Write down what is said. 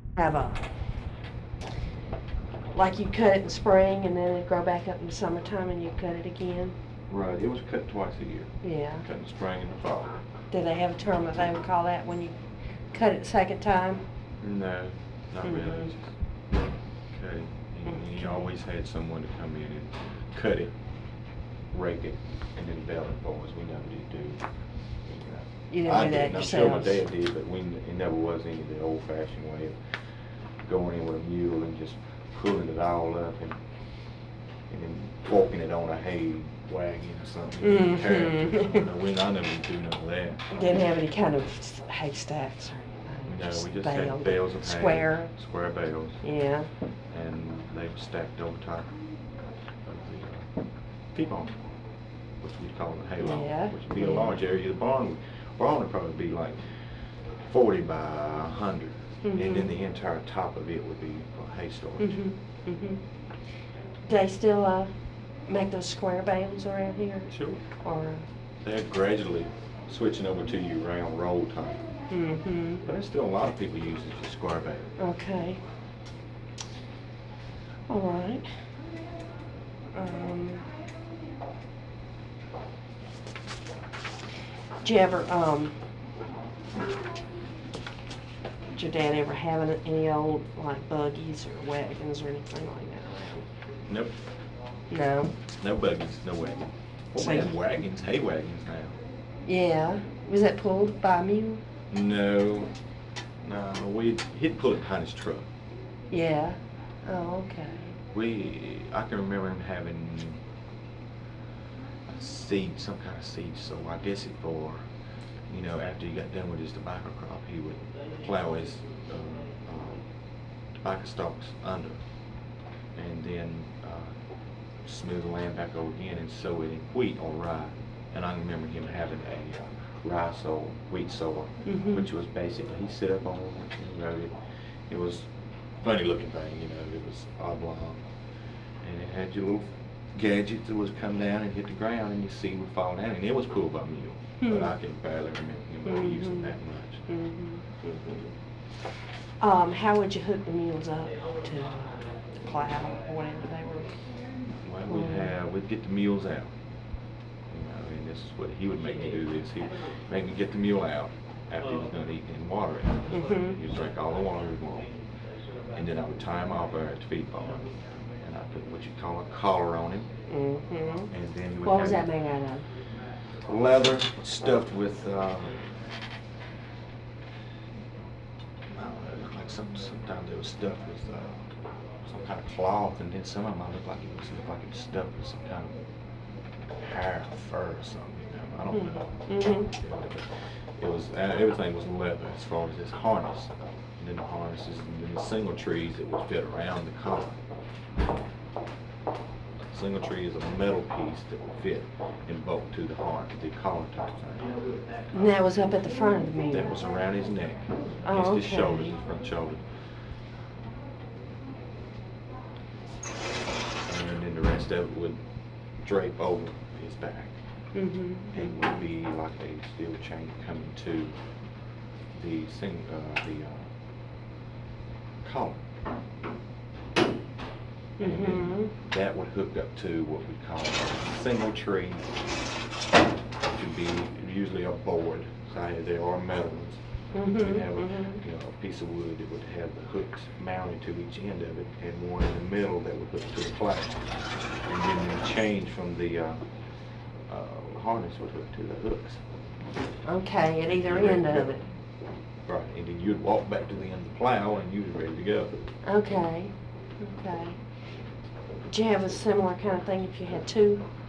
have a, like you cut it in spring and then it'd grow back up in the summertime and you cut it again? Right, it was cut twice a year. Yeah. Cut in the spring and the fall. Do they have a term that they would call that when you cut it second time? No, not really. It's just cut it. And you always had someone to come in and cut it, rake it, and then bale it for us. We never did do. You didn't I do that didn't. I'm sure my yourselves? dad did, but it never was any of the old-fashioned way of going in with a mule and just pulling it all up and then walking it on a hay wagon or something. I never did do none of that. Didn't have any kind of haystacks or anything? No, we just had bales of hay. Square? Square bales. Yeah. And they were stacked over top of the T-bone, which we call the hay lawn, Yeah. which would be a large area. The barn would probably be like 40 by 100, and then the entire top of it would be for hay storage. Do they still make those square bales around here? Sure. Or? They're gradually switching over to your round roll type. But there's still a lot of people using the square bale. Okay. All right. Did you ever, did your dad ever have any old, like, buggies or wagons or anything like that around? Nope. No? No buggies, no wagons. Well, So we have wagons, hay wagons now. Yeah. Was that pulled by a mule? No, he'd pull it behind his truck. Yeah. Oh, okay. I can remember him having a seed, some kind of seed, so I guess it for, after he got done with his tobacco crop, he would plow his tobacco stalks under, and then smooth the land back over again and sow it in wheat or rye. And I remember him having a rye sower, wheat sower, which was basically, he sit up on it and rode it. It was funny looking thing, it was oblong. And it had your little gadget that was come down and hit the ground and your seed would fall down. And it was pulled by mule, but I can barely remember him using that much. How would you hook the mules up to the plow or whatever they were? Well, we'd get the mules out. And this is what he would make me do this. He'd make me get the mule out after he was done eating and water it. He'd drink all the water he wanted. And then I would tie him off there at the feed barn. And I put what you call a collar on him. And then he would What was that made out of? Leather stuffed with, I don't know, like sometimes it was stuffed with some kind of cloth, and then some of them looked like it was stuffed with some kind of hair or fur or something. I don't know. It was everything was leather as far as this harness, and then the harnesses and then the single trees that would fit around the collar. Single tree is a metal piece that would fit and bolt to the collar type thing. And that was up at the front of the mule? That was around his neck, Oh, against his shoulders, okay. his front shoulder. And then the rest of it would drape over his back. And would be like a steel chain coming to the collar. And then that would hook up to what we call a single tree, which would be usually a board. So there are metal ones. We'd have a piece of wood that would have the hooks mounted to each end of it, and one in the middle that would hook to the plow. And then the change from the harness would hook to the hooks. Okay, at either end of it. Right, and then you'd walk back to the end of the plow and you were ready to go. Okay. Did you have a similar kind of thing if you had two